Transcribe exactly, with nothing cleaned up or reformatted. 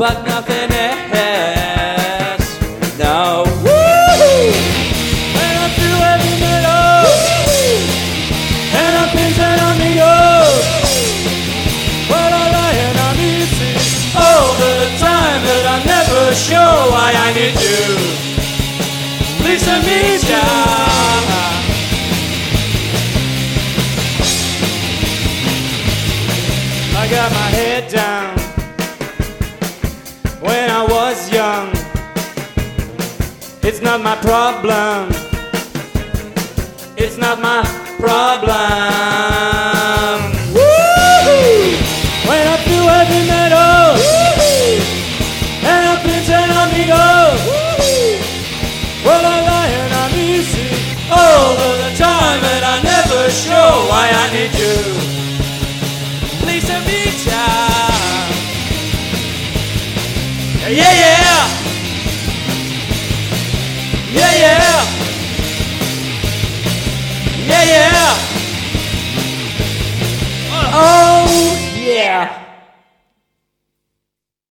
but nothing else. No. Woo-hoo! And I'm through heavy metal, and I'm pinching on the old. But I lie and I'm easy all the time, but I'm never sure why I need you. Please let me down. I got my head down when I was young. It's not my problem. It's not my problem. Woo-hoo! When I feel heavy metal, woo-hoo! And I'm pinching on the gold. Well, I lie and I'm easy all of the time, and I'm never sure why I need you. Please let me down. Yeah, yeah. Yeah, yeah. Yeah, yeah. Oh.